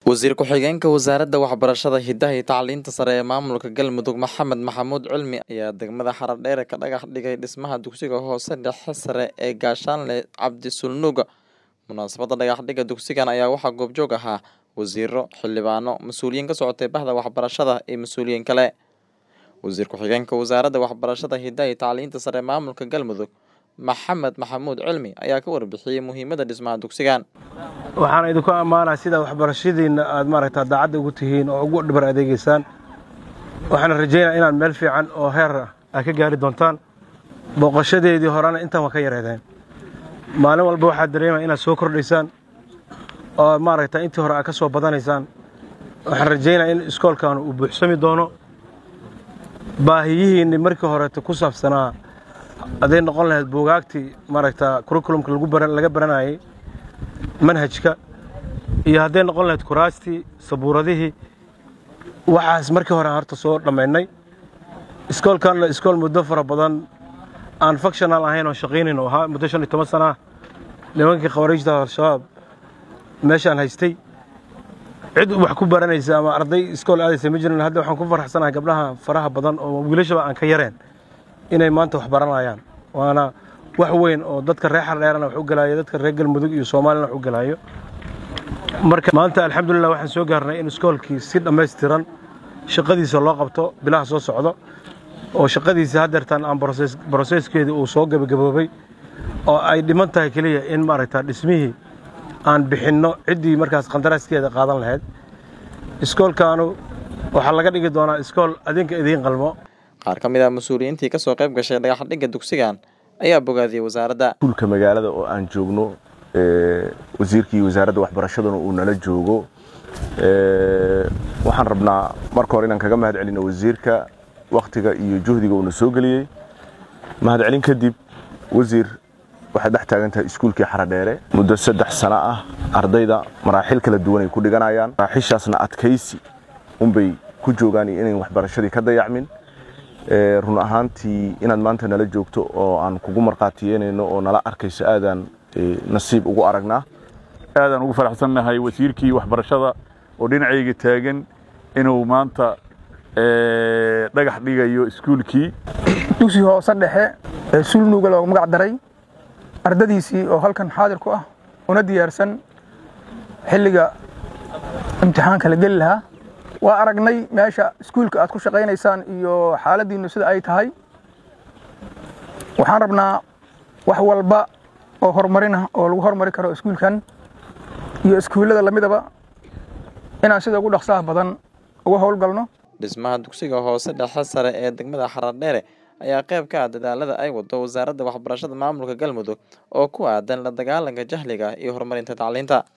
Wasiir ku-xigeenka Wasaaradda Waxbarashada, Hidaha iyo Tacliinta Sare ee Maamulka Galmudug Maxamed Maxamuud Cilmi ayaa degmada Haradheere ka dhagax dhigay dhismaha dugsiga hoose dhexe sare ee Gaashaanle Cabdi Sulnuga. Munaasabadda dhagaxdhigga dugsigan ayaa waxaa goobjoog ahaa wasiiro, xildhibaano, mas'uuliyiin ka socotay bahda waxbarashada iyo mas'uuliyiin kale. Wasiir ku-xigeenka Wasaaradda Waxbarashada, Hidaha iyo Tacliinta Sare ee Maamulka Galmudug Maxamed Maxamuud Cilmi ayaa ka warbixiyay muhiimadda dhismaha dugsigan. waxaan idinku ammaanaa sida waxbarashadiina aad daacad ugu tihiin oo ugu dhabar adeegaysaan. waxaan rajaynayaa inaad meel fiican oo heer ah ka gaari doontaan. booqashadeedii horena intaan waa ka yareedeen. maalin walba waxaad dareemaysaa inaad soo kordhaysaan oo intii hore aad ka soo badanaysaan. waxaan rajaynayaa in iskoolkan uu buuxsami doono. baahiyihiinni markii hore ku saabsanaa aday noqon lahayd buugaagtii curriculumka laga baranayay manhajka iyo hadday noqon lahayd kuraastii sabuuradihii waxaas markii hore horta soo dhammaynay. iskoolkan la iskool muddo fara badan aan functional ahayn oo shaqaynayn oo ahaa muddo 15 sano ah. nimankii khawariijta al-shabaab meeshaan haystay cid wax ku baranaysa ama arday iskool aadaysa ma jirin. hadda waxaan ku faraxsanahay gabdhaha faraha badan oo wiilashaba aan ka yareen inay maanta wax baranayaan. waana wax weyn oo dadka reer Haradheerana wax u galaayo, dadka reer Galmudug iyo Soomaalina wax u galaayo. marka maanta alxamdulillah waxaan soo gaarnay in iskoolkii si dhameystiran shaqadiisa loo qabto bilaha soo socdo oo shaqadiisa hadeertan aan processkeedii uu soo gabagaboobay oo ay dhiman tahay kaliya in dhismihii aan bixinno ciddii markaas qandaraaskeeda qaadan lahayd. iskoolkaanu waxaa laga dhigi doonaa iskool adinka idiin qalmo. qaar ka mid ah mas'uuliyiintii ka soo qayb gashay dhagaxdhigga dugsigan ayaa bogaadiyay wasaaradda. Kulka magaalada oo aan joogno wasiirkii wasaaradda waxbarashadana uu nala joogo. waxaan rabnaa marka hore inaan kaga mahadcelino wasiirka waqtiga iyo juhdiga uu soo galiyay. mahadcelin kadib wasiir waxaad dhex taagan tahay iskuulkii Haradheere muddo 3 sano ah. ardayda maraaxil kala duwan ay ku dhiganayaan. maraaxishaasna adkaysi unbay ku joogaan inay waxbarashadii ka dayacmin. run ahaantii inaad maanta nala joogto oo aan kugu marqaatiyeynayno oo nala arkayso aadaan nasiib ugu aragnaa. aadaan ugu faraxsanahay wasiirkii waxbarashada oo dhinacayga taagan inuu maanta dhagax dhigayo iskuulkii dugsiga hoose dhexe ee Sulnuga loogu magac daray. ardadiisii oo halkan xaadir ku ah una diyaarsan xilliga imtixaanka la gali lahaa. waa aragnay meesha iskuulka aad ku shaqaynaysaan iyo xaaladiinu sida ay tahay. waxaan rabnaa wax walba oo horumarin ah oo lagu horumari karo iskuulkan iyo iskuulada lamidaba inaan sida ugu dhaqsaha badan uga howlgalno. dhismaha dugsiga hoose dhexe sare ee degmada Haradheere ayaa qayb ka ah dadaalada ay wado Wasaaradda Waxbarashada Maamulka Galmudug oo ku aadan la dagaalanka jahliga iyo horumarinta tacliinta.